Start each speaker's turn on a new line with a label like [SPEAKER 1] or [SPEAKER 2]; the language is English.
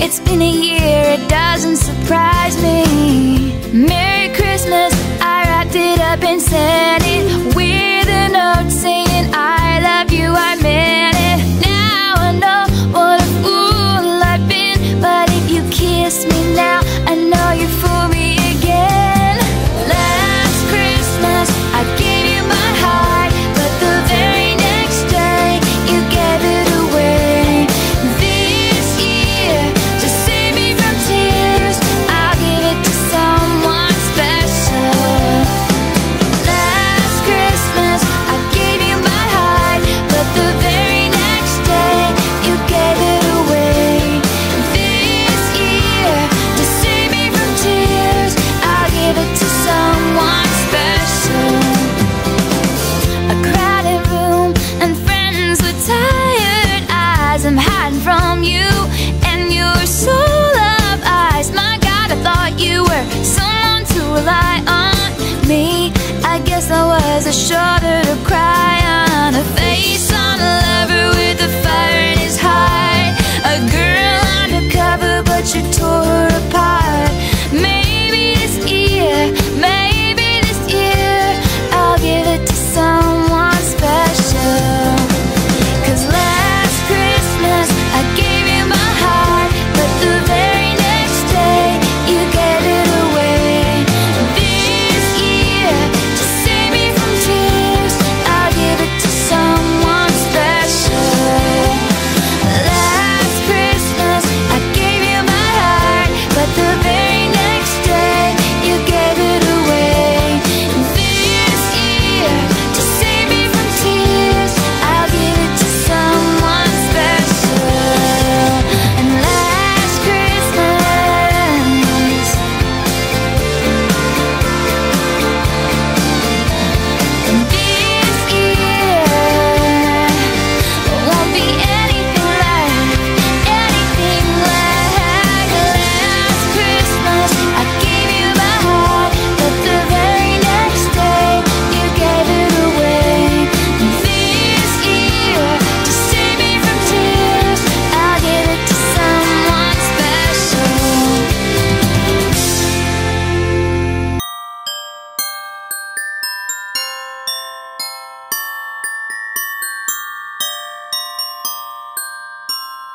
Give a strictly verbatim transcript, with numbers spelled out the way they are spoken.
[SPEAKER 1] It's been a year, it doesn't surprise me. Merry Christmas, I wrapped it up and sent it with a note saying I love you, I meant it. Now I know what a fool I've been, but if you kiss me now, I know you fool me again. Last Christmas, I gave you my heart, but the very next day, you gave it away. This year, to save me from tears, I'll give it to someone special. Last Christmas, I gave you my heart, but the very next day, you gave it away. This year, to save me from tears, I'll give it to someone special. A crowded room and friends with tired eyes. I'm hiding from you and your soul of eyes. My God, I thought you were someone to rely on. Me, I guess I was a shoulder to cry on, a face